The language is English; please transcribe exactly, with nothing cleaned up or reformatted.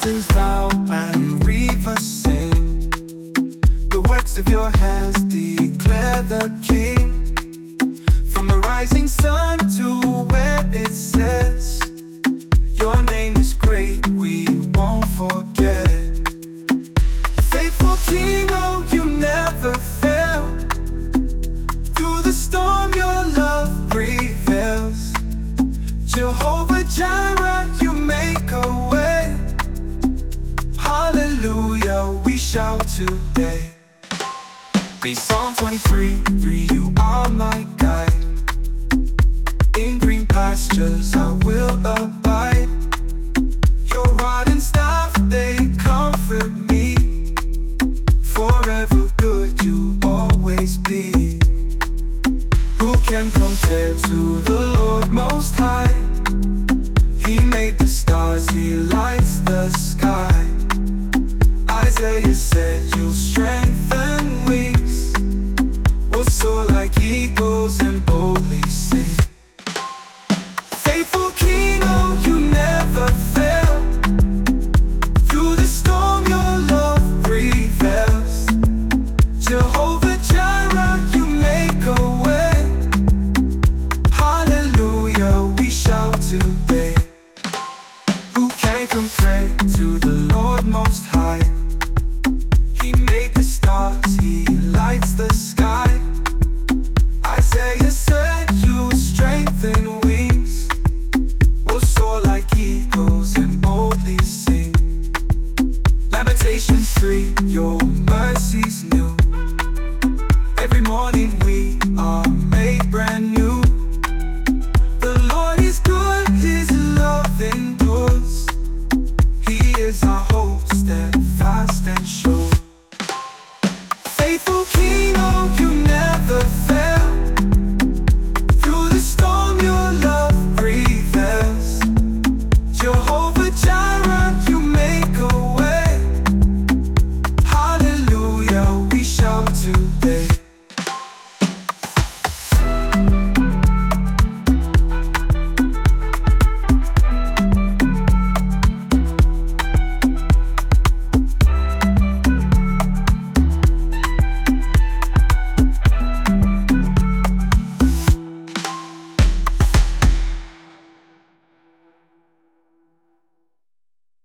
Mountains bow and rivers sing. The works of your hands declare the King. From the rising sun to where it sets, your name is great, we won't forget. Faithful King, oh, you never fail. Through the storm, your love prevails. Jehovah Jireh, you make a way. Hallelujah, we shout today. Be Psalm twenty-three, three, you are my guide. In green pastures I will abide. Your rod and staff, they comfort me. Forever good you always be. Who can compare to the Lord Most High? He made the stars, He lights the sky. Isaiah said, you'll strengthen